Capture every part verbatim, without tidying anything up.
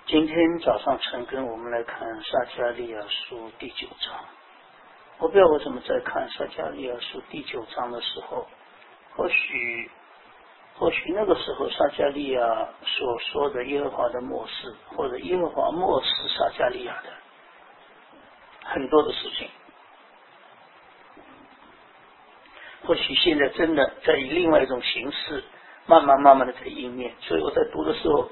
今天早上晨更，我们来看撒迦利亚书第九章。我不知道为什么在看撒迦利亚书第九章的时候，或许或许那个时候撒迦利亚所说的耶和华的默示，或者耶和华默示撒迦利亚的很多的事情，或许现在真的在以另外一种形式慢慢慢慢的在应验。所以我在读的时候，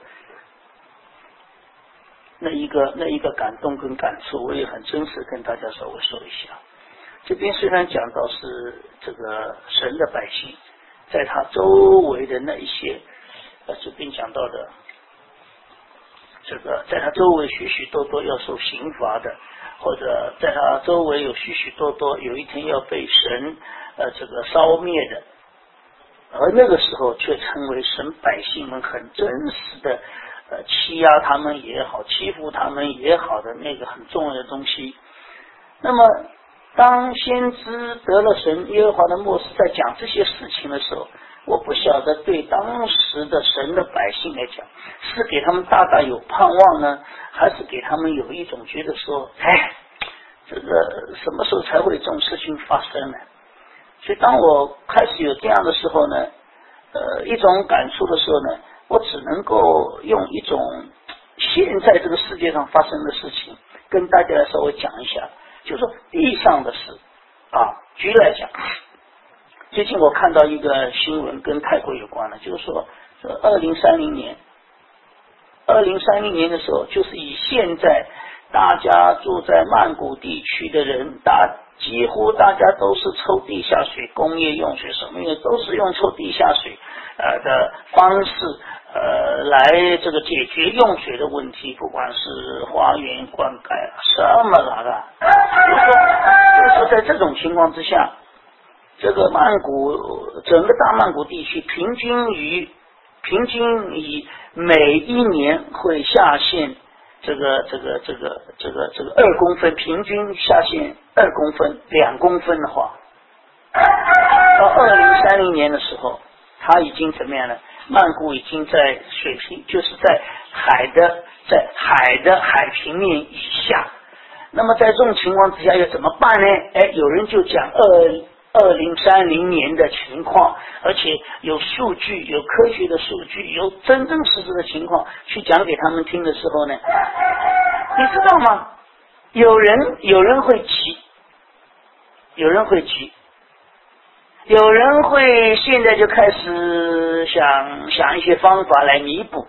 那一个那一个感动跟感触，我也很真实跟大家稍微说一下。这边虽然讲到是这个神的百姓，在他周围的那一些，呃，这边讲到的这个，在他周围许许多多要受刑罚的，或者在他周围有许许多多有一天要被神呃这个烧灭的，而那个时候却成为神百姓们很真实的呃欺压他们也好，欺负他们也好的那个很重要的东西。那么当先知得了神耶和华的默示在讲这些事情的时候，我不晓得对当时的神的百姓来讲，是给他们大大有盼望呢，还是给他们有一种觉得说，哎，这个什么时候才会这种事情发生呢？所以当我开始有这样的时候呢，呃，一种感触的时候呢，我只能够用一种现在这个世界上发生的事情跟大家来稍微讲一下。就是说地上的事啊，举例来讲，最近我看到一个新闻跟泰国有关的，就是说二零三零年二零三零年的时候，就是以现在大家住在曼谷地区的人，大几乎大家都是抽地下水，工业用水什么的都是用抽地下水呃的方式呃来这个解决用水的问题，不管是花园灌溉什么啦的，就是说就是说在这种情况之下，这个曼谷整个大曼谷地区平均于平均以每一年会下陷这个这个这个这个这个二公分，平均下陷二公分，两公分的话，到二零三零年的时候，它已经怎么样呢？曼谷已经在水平，就是在海的在海的海平面以下。那么在这种情况之下要怎么办呢？哎，有人就讲二二零三零年的情况，而且有数据，有科学的数据，有真真实实的情况去讲给他们听的时候呢，你知道吗？有人有人会急，有人会急，有人会现在就开始想想一些方法来弥补，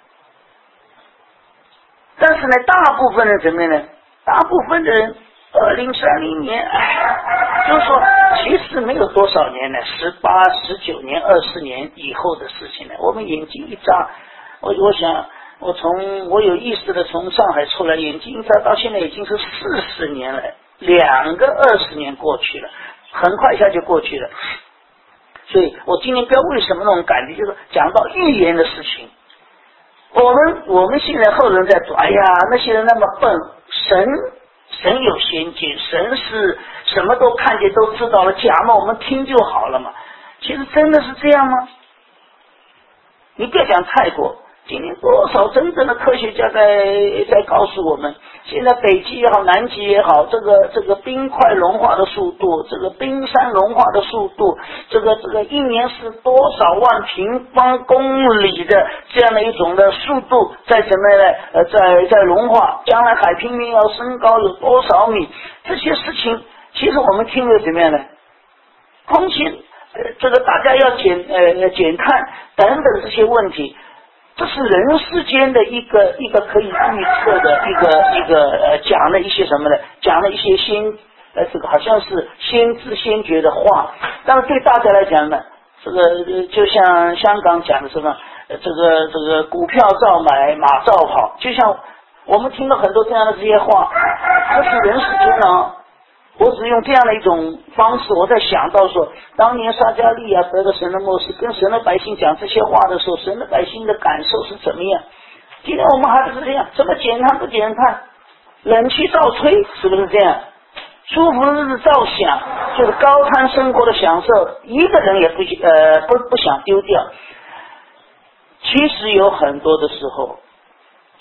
但是呢，大部分人怎么样呢？大部分的人二零三零年，哎，就是说其实没有多少年呢，十八十九年二十年以后的事情呢，我们眼睛一眨，我我想我从我有意识的从上海出来，眼睛一眨到现在已经是四十年了，两个二十年过去了，很快一下就过去了。所以我今天不知道为什么那种感觉，就是讲到预言的事情，我们我们现在后人在说，哎呀，那些人那么笨，神神有先见，神是什么都看见都知道了，讲嘛我们听就好了嘛。其实真的是这样吗？你别讲泰国，今天多少真正的科学家在在告诉我们，现在北极也好，南极也好，这个这个冰块融化的速度，这个冰山融化的速度，这个这个一年是多少万平方公里的这样的一种的速度在怎么呢？呃，在在融化，将来海平面要升高有多少米？这些事情，其实我们听了怎么样呢？空气，呃，这个大家要减呃减碳等等这些问题。这是人世间的一个一个可以预测的一个一个呃讲了一些什么呢？讲了一些先呃这个好像是先知先觉的话，但是对大家来讲呢，这个就像香港讲的什么，呃这个这个股票照买，马照跑，就像我们听了很多这样的这些话，这是人世间呢。我只用这样的一种方式，我在想到说，当年撒迦利亚得了神的默示，跟神的百姓讲这些话的时候，神的百姓的感受是怎么样？今天我们还是这样，怎么减碳不减碳？冷气照吹，是不是这样？舒服的日子照享，就是高谈生活的享受，一个人也不呃不不想丢掉。其实有很多的时候，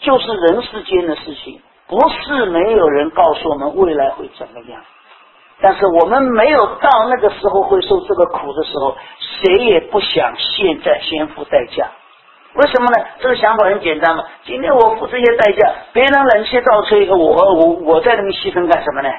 就是人世间的事情，不是没有人告诉我们未来会怎么样，但是我们没有到那个时候会受这个苦的时候，谁也不想现在先付代价。为什么呢？这个想法很简单嘛，今天我付这些代价，别人冷气照吹，我我我在那边牺牲干什么呢？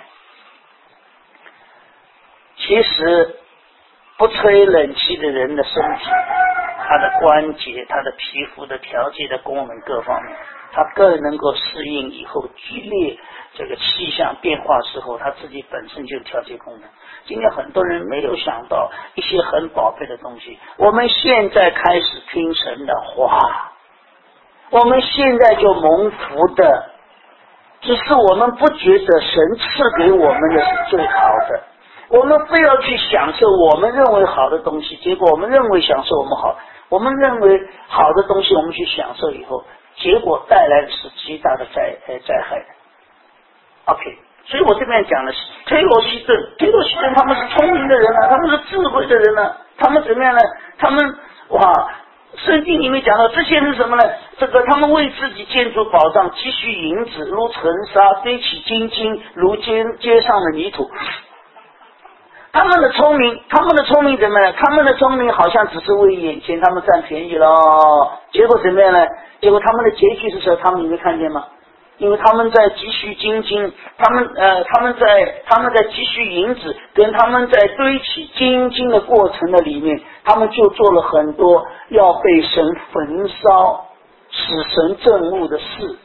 其实不吹冷气的人的身体，他的关节，他的皮肤的调节的功能各方面，他更能够适应以后剧烈这个气象变化之后，他自己本身就有调节功能。今天很多人没有想到一些很宝贝的东西，我们现在开始听神的话，我们现在就蒙福的，只是我们不觉得神赐给我们的是最好的，我们不要去享受我们认为好的东西，结果我们认为享受我们好，我们认为好的东西我们去享受以后，结果带来的是极大的灾呃灾害的。OK， 所以我这边讲的是推罗西顿，推罗西顿他们是聪明的人啊，他们是智慧的人啊，他们怎么样呢？他们哇，圣经里面讲到这些是什么呢？这个他们为自己建筑宝藏，积蓄银子如尘沙，堆起金金如街街上的泥土。他们的聪明，他们的聪明怎么样？他们的聪明好像只是为眼前他们占便宜咯，结果怎么样呢？结果他们的结局是什么？他们有没有看见吗？因为他们在积蓄金金，他们呃他们在他们在积蓄银子，跟他们在堆起金金的过程的里面，他们就做了很多要被神焚烧、使神憎恶的事。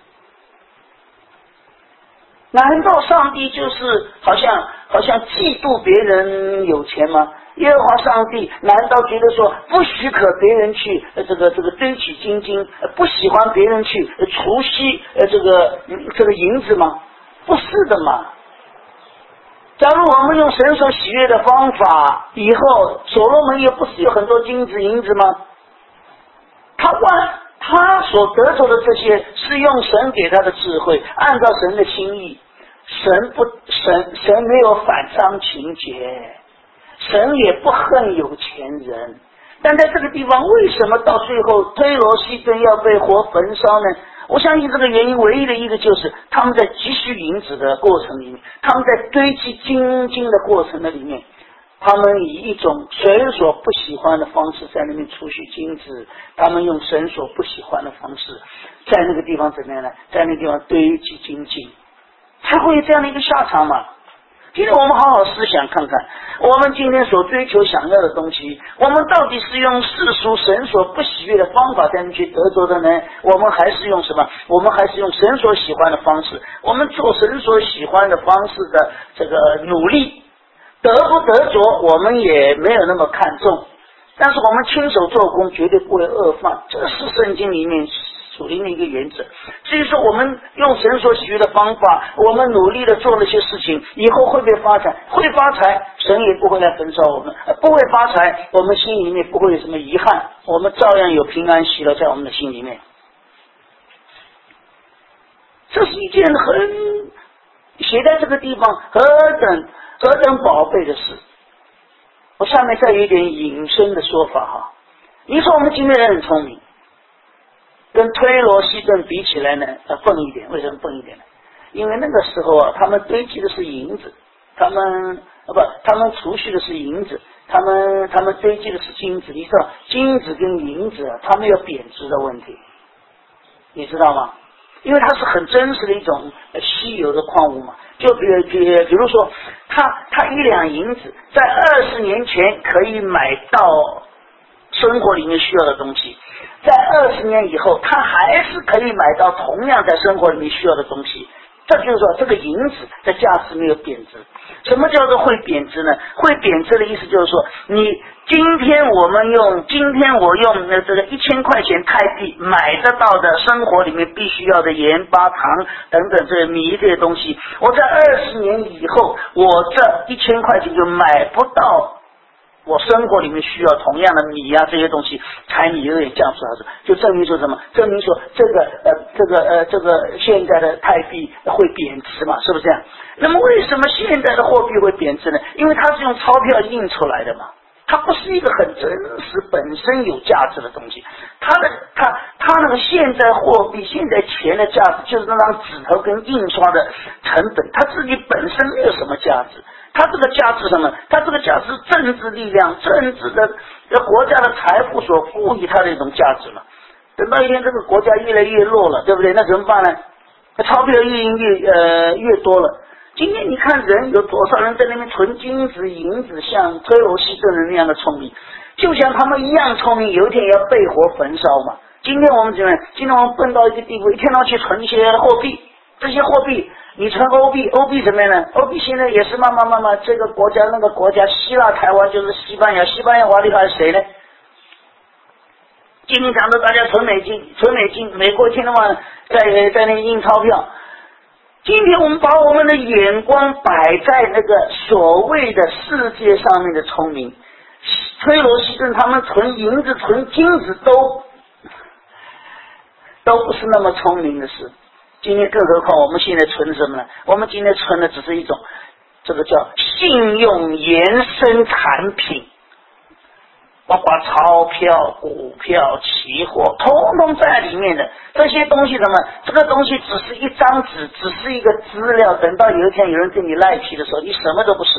难道上帝就是好像好像嫉妒别人有钱吗？耶和华上帝难道觉得说不许可别人去呃这个这个堆起金金，呃不喜欢别人去呃除息呃这个、嗯、这个银子吗？不是的嘛。假如我们用神所喜悦的方法，以后所罗门也不是有很多金子银子吗？他万他所得着的这些是用神给他的智慧，按照神的心意，神不神神没有反伤情节，神也不恨有钱人。但在这个地方，为什么到最后推罗西顿要被活焚烧呢？我相信这个原因唯一的一个就是他们在积蓄银子的过程里面，他们在堆积金金的过程的里面，他们以一种神所不喜欢的方式在那边储蓄金子，他们用神所不喜欢的方式在那个地方怎么样呢？在那个地方堆积金金，才会有这样的一个下场嘛。今天我们好好思想看看，我们今天所追求想要的东西，我们到底是用世俗神所不喜悦的方法才能去得着的呢？我们还是用什么？我们还是用神所喜欢的方式，我们做神所喜欢的方式的这个努力，得不得着我们也没有那么看重，但是我们亲手做工绝对不会饿饭，这是圣经里面属灵的一个原则。至于说我们用神所喜悦的方法，我们努力的做了些事情，以后会不会发财？会发财，神也不会来焚烧我们；不会发财，我们心里面不会有什么遗憾，我们照样有平安喜乐在我们的心里面。这是一件很写在这个地方何等何等宝贝的事。我下面再有一点引申的说法哈。你说我们今天人很聪明，跟推罗西顿比起来呢，要笨一点。为什么笨一点呢？因为那个时候啊，他们堆积的是银子，他们啊不，他们储蓄的是银子，他们他们堆积的是金子。你知道金子跟银子啊，他们有贬值的问题，你知道吗？因为它是很真实的一种稀有的矿物嘛。就比如比比如说，它它一两银子在二十年前可以买到生活里面需要的东西，在二十年以后，它还是可以买到同样在生活里面需要的东西。这就是说，这个银子的价值没有贬值。什么叫做会贬值呢？会贬值的意思就是说，你今天我们用，今天我用那这个一千块钱泰币买得到的生活里面必须要的盐巴糖等等这些米这些东西，我在二十年以后，我这一千块钱就买不到我生活里面需要同样的米啊这些东西，柴米油盐酱醋茶，就证明说什么？证明说这个呃这个呃这个现在的泰币会贬值嘛，是不是这样？那么为什么现在的货币会贬值呢？因为它是用钞票印出来的嘛， 它不是一个很真实、本身有价值的东西。它的它它那个现在货币、现在钱的价值，就是那张纸头跟印刷的成本，它自己本身没有什么价值。它这个价值什么？它这个价值是政治力量、政治的国家的财富所赋予它的一种价值嘛。等到一天这个国家越来越弱了，对不对？那怎么办呢？钞票越印越呃越多了。今天你看人有多少人在那边存金子、银子，像推罗西顿人那样的聪明，就像他们一样聪明，有一天要被火焚烧嘛。今天我们怎么样？今天我们笨到一个地步，一天到晚去存一些货币，这些货币你存欧币，欧币什么样呢？欧币现在也是慢慢慢慢，这个国家那个国家，希腊、台湾就是西班牙，西班牙华丽派是谁呢？今天讲的大家存美金，存美金，美国一天到晚在在那印钞票。今天我们把我们的眼光摆在那个所谓的世界上面的聪明，推罗西顿他们存银子、存金子都都不是那么聪明的事。今天更何况我们现在存什么呢？我们今天存的只是一种这个叫信用延伸产品，包括钞票、股票、期货，通通在里面的。这些东西什么？这个东西只是一张纸，只是一个资料。等到有一天有人跟你赖皮的时候，你什么都不是。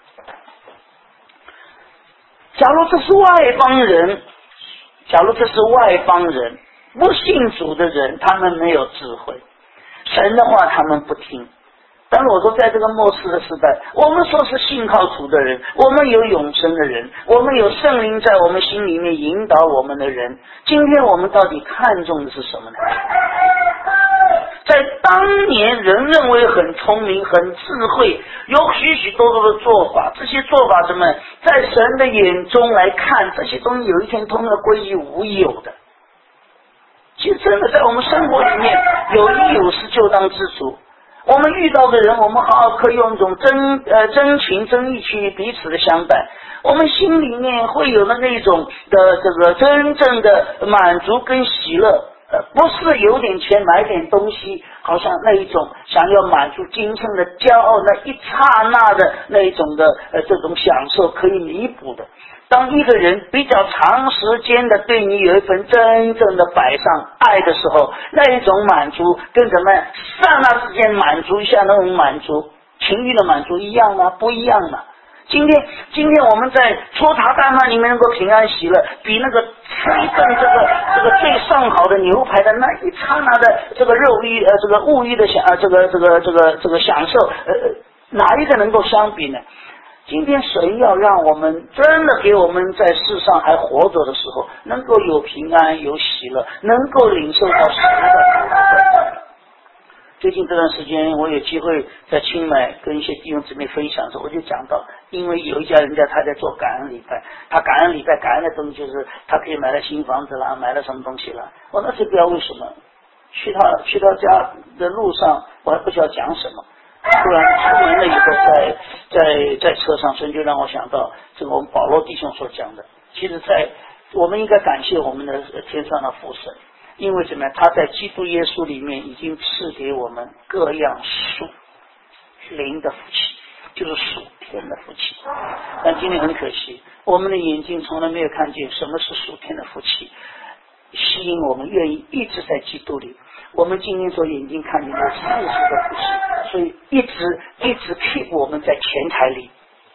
假如这是外邦人，假如这是外邦人，不信主的人，他们没有智慧，神的话他们不听。但是我说，在这个末世的时代，我们说是信靠主的人，我们有永生的人，我们有圣灵在我们心里面引导我们的人，今天我们到底看重的是什么呢？在当年人认为很聪明、很智慧，有许许多多的做法，这些做法什么，在神的眼中来看，这些东西有一天通要归于无有的。其实真的在我们生活里面，有一有事就当知足。我们遇到的人，我们好好可以用一种真呃真情真意去彼此的相待，我们心里面会有了那种的这个真正的满足跟喜乐，呃，不是有点钱买点东西，好像那一种想要满足今生的骄傲，那一刹那的那一种的呃这种享受可以弥补的。当一个人比较长时间的对你有一份真正的摆上爱的时候，那一种满足跟什么刹那之间满足一下那种满足，情欲的满足一样吗？不一样吗？今天今天我们在搓茶淡饭里面能够平安喜乐，比那个吃一顿这个这个最上好的牛排的那一刹那的这个肉欲呃这个物欲的享呃这个这个这个这个享受，呃哪一个能够相比呢？今天谁要让我们真的给我们在世上还活着的时候，能够有平安有喜乐，能够领受到神的。最近这段时间我有机会在清迈跟一些弟兄姊妹分享的时候，我就讲到，因为有一家人家他在做感恩礼拜，他感恩礼拜感恩的东西就是他可以买了新房子啦，买了什么东西啦，我那时不知道为什么去他去他家的路上，我还不知道讲什么，突然出门了以后，在在在车上，所以就让我想到这个我们保罗弟兄所讲的。其实在我们应该感谢我们的天上的父神，因为什么？他在基督耶稣里面已经赐给我们各样属灵的福气，就是属天的福气。但今天很可惜，我们的眼睛从来没有看见什么是属天的福气，吸引我们愿意一直在基督里。我们今天所眼睛看见的世俗的福气，所以一直一直 keep 我们在钱财里。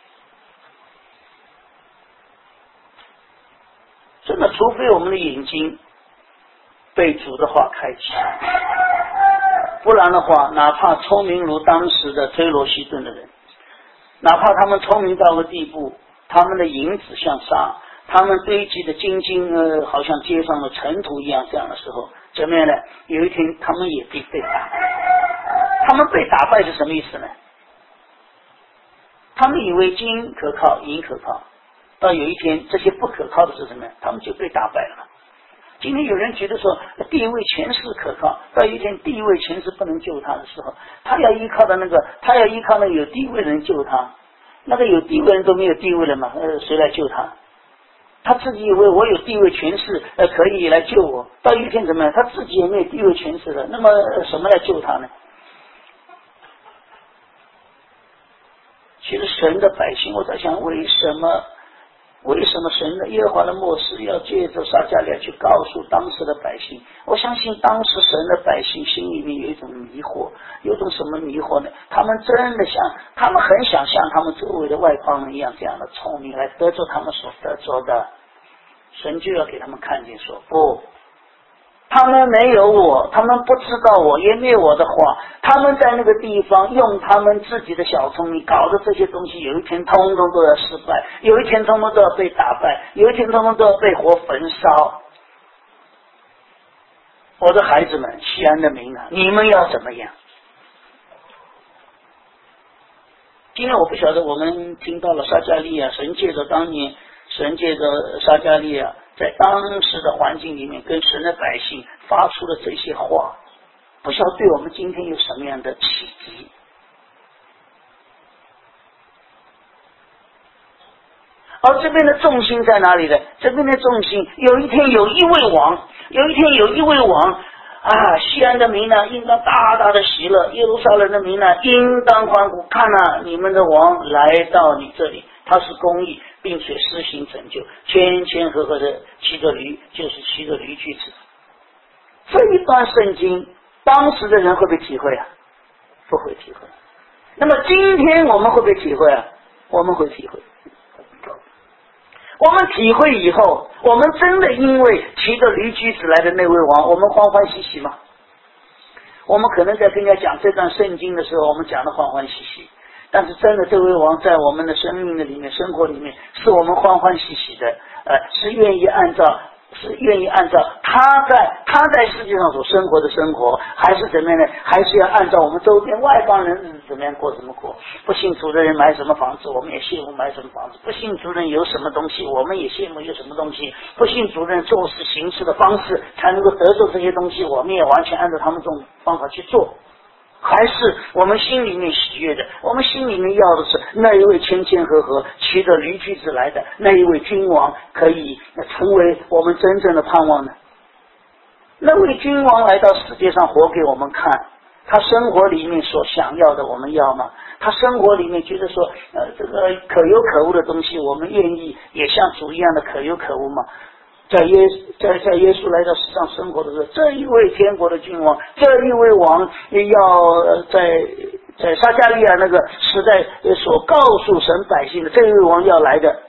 真的，除非我们的眼睛被主的话开启，不然的话，哪怕聪明如当时的推罗西顿的人，哪怕他们聪明到个地步，他们的银子像沙，他们堆积的金金呃，好像街上的尘土一样，这样的时候怎么样呢？有一天他们也被被打败。他们被打败是什么意思呢？他们以为金可靠，银可靠，到有一天这些不可靠的是什么？他们就被打败了。今天有人觉得说地位权势可靠，到有一天地位权势不能救他的时候，他要依靠的那个，他要依靠那个有地位的人救他，那个有地位人都没有地位了嘛，呃，谁来救他？他自己以为我有地位权势，呃，可以来救我。到一天怎么样？他自己也没有地位权势了，那么、呃、什么来救他呢？其实神的百姓，我在想，为什么为什么神的耶和华的默示要借着撒迦利亚去告诉当时的百姓？我相信当时神的百姓心里面有一种迷惑，有种什么迷惑呢？他们真的想，他们很想像他们周围的外邦人一样这样的聪明来得着他们所得着的。神就要给他们看见说，不，他们没有我，他们不知道我，也没有我的话，他们在那个地方用他们自己的小聪明搞的这些东西，有一天通通都要失败，有一天通通都要被打败，有一天通通都要被火焚烧。我的孩子们，西安的民啊，你们要怎么样？今天我不晓得我们听到了撒迦利亚，神借着当年神借着撒迦利亚在当时的环境里面跟神的百姓发出的这些话，不晓得对我们今天有什么样的启迪。而这边的重心在哪里呢？这边的重心，有一天有一位王，有一天有一位王啊，西安的民呢应当大大的喜乐，耶路撒冷的民呢应当欢呼，看啊，你们的王来到你这里，他是公义并且施行拯救，谦谦和和的骑着驴，就是骑着驴驹子。这一段圣经当时的人会不会体会啊？不会体会。那么今天我们会不会体会啊？我们会体会。我们体会以后，我们真的因为骑着驴驹子来的那位王，我们欢欢喜喜吗？我们可能在跟人家讲这段圣经的时候，我们讲的欢欢喜喜，但是真的这位王在我们的生命的里面、生活里面，是我们欢欢喜喜的，呃，是愿意按照是愿意按照他在他在世界上所生活的生活，还是怎么样呢？还是要按照我们周边外邦人怎么样过怎么过？不信主的人买什么房子，我们也羡慕买什么房子；不信主的人有什么东西，我们也羡慕有什么东西；不信主的人做事行事的方式才能够得到这些东西，我们也完全按照他们这种方法去做。还是我们心里面喜悦的，我们心里面要的是那一位谦谦和和骑着驴驹子来的那一位君王，可以成为我们真正的盼望呢？那位君王来到世界上活给我们看，他生活里面所想要的我们要吗？他生活里面觉得说呃，这个可有可无的东西，我们愿意也像主一样的可有可无吗？在耶在在耶稣来到世上生活的时候，这一位天国的君王，这一位王要在在撒迦利亚那个时代所告诉神百姓的这一位王要来的，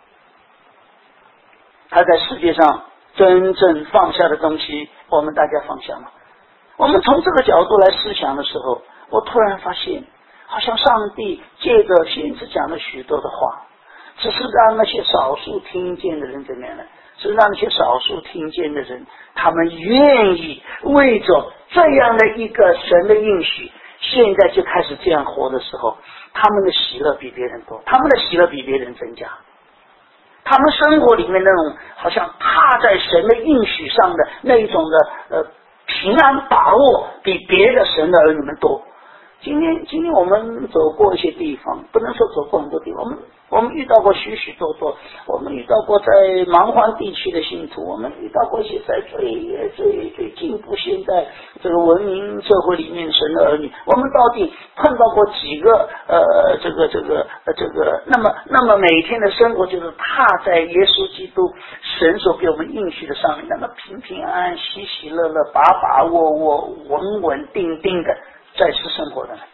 他在世界上真正放下的东西，我们大家放下吗？我们从这个角度来思想的时候，我突然发现，好像上帝借着先知讲了许多的话，只是让那些少数听见的人怎么样呢？是让那些少数听见的人，他们愿意为着这样的一个神的应许，现在就开始这样活的时候，他们的喜乐比别人多，他们的喜乐比别人增加，他们生活里面那种好像踏在神的应许上的那一种的呃平安把握，比别的神的儿女们多。今天今天我们走过一些地方，不能说走过很多地方，我们我们遇到过许许多多，我们遇到过在蛮荒地区的信徒，我们遇到过一些在最最最进步现在这个文明社会里面神的儿女，我们到底碰到过几个呃这个这个呃这个那么那么每天的生活就是踏在耶稣基督神所给我们应许的上面，那么平平安安喜喜乐乐把把握握稳稳定定的在世生活的人。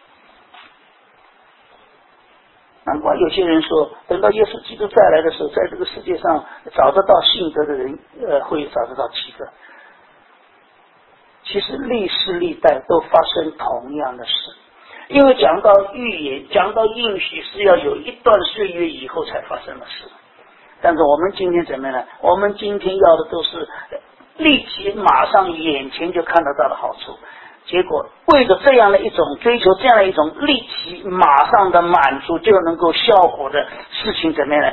难怪有些人说，等到耶稣基督再来的时候，在这个世界上找得到信德的人，呃，会找得到几个。其实历世历代都发生同样的事，因为讲到预言，讲到应许是要有一段岁月以后才发生的事。但是我们今天怎么样呢？我们今天要的都是立即马上眼前就看得到的好处。结果为了这样的一种追求，这样的一种立即马上的满足就能够效果的事情怎么样呢？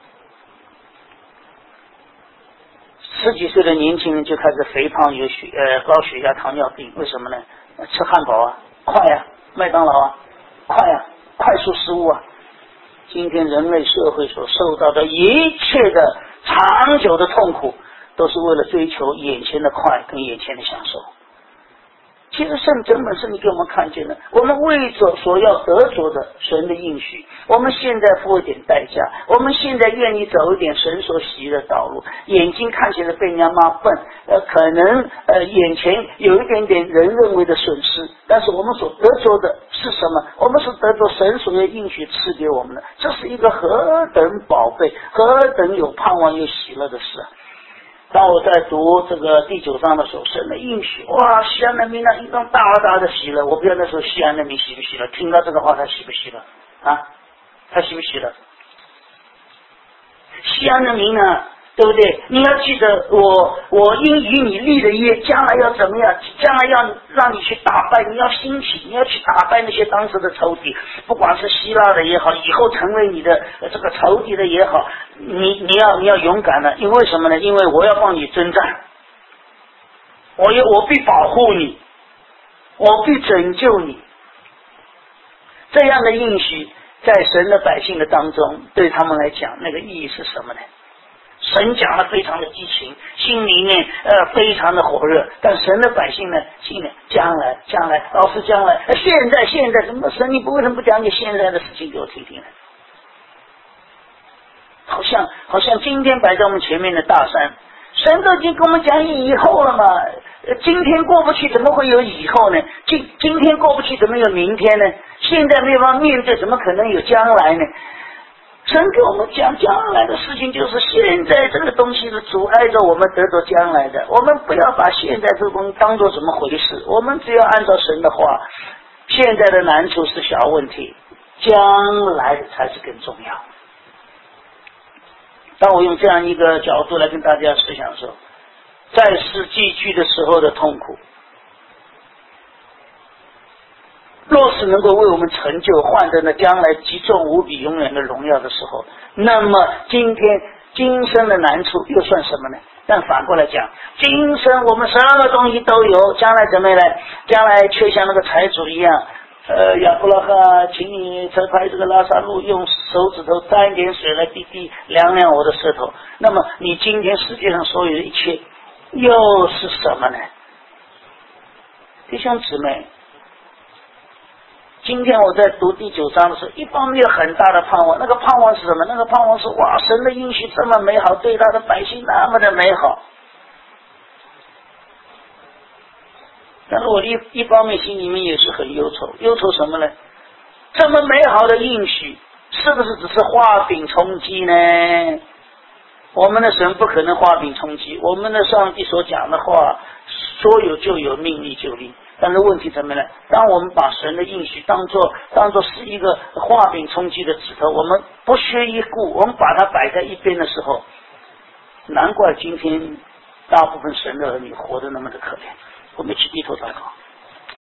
十几岁的年轻人就开始肥胖，有血呃高血压、糖尿病，为什么呢？吃汉堡啊，快啊，麦当劳啊，快啊，快速食物啊。今天人类社会所受到的一切的长久的痛苦，都是为了追求眼前的快跟眼前的享受。其些的圣真本是你给我们看见的，我们为着所要得着的神的应许，我们现在付一点代价，我们现在愿意走一点神所喜悦的道路。眼睛看起来被人家骂笨，呃，可能呃眼前有一点点人认为的损失，但是我们所得着的是什么？我们所得着神所要应许赐给我们的，这是一个何等宝贝，何等有盼望又喜乐的事啊！当我在读这个第九章的时候，神的应许，哇，西安人民那一种大大的喜乐。我不知道那时候西安人民喜不喜乐，听到这个话他喜不喜乐啊？他喜不喜乐？西安人民呢，对不对？你要记得我我因与你立的约，将来要怎么样？将来要让你去打败，你要兴起，你要去打败那些当时的仇敌，不管是希腊的也好，以后成为你的这个仇敌的也好，你你要你要勇敢的，因为什么呢？因为我要帮你征战，我要我必保护你，我必拯救你。这样的应许在神的百姓的当中，对他们来讲，那个意义是什么呢？神讲的非常的激情，心里面呃非常的火热，但神的百姓呢，心里将来将来，老师将来，呃、现在现在怎么神你不为什么不讲你现在的事情给我听听呢？好像好像今天摆在我们前面的大山，神都已经跟我们讲以后了嘛，呃、今天过不去怎么会有以后呢？今今天过不去怎么有明天呢？现在没有办法面对，怎么可能有将来呢？神给我们讲将来的事情，就是现在这个东西是阻碍着我们得着将来的。我们不要把现在这个东西当作什么回事，我们只要按照神的话，现在的难处是小问题，将来才是更重要。当我用这样一个角度来跟大家思想的时候，在世寄居的时候的痛苦，若是能够为我们成就换得了将来极重无比永远的荣耀的时候，那么今天今生的难处又算什么呢？但反过来讲，今生我们什么东西都有，将来怎么样呢？将来却像那个财主一样，呃，亚伯拉罕，请你这块这个拉萨路用手指头沾一点水来滴滴凉凉我的舌头。那么你今天世界上所有的一切又是什么呢？弟兄姊妹，今天我在读第九章的时候，一方面有很大的盼望，那个盼望是什么？那个盼望是哇，神的应许这么美好，对他的百姓那么的美好。但是我一一方面心里面也是很忧愁，忧愁什么呢？这么美好的应许，是不是只是画饼充饥呢？我们的神不可能画饼充饥，我们的上帝所讲的话，说有就有，命立就立。但是问题怎么呢？当我们把神的应许当作当作是一个画饼充饥的指头，我们不屑一顾，我们把它摆在一边的时候，难怪今天大部分神的儿女活得那么的可怜。我们一起低头祷告。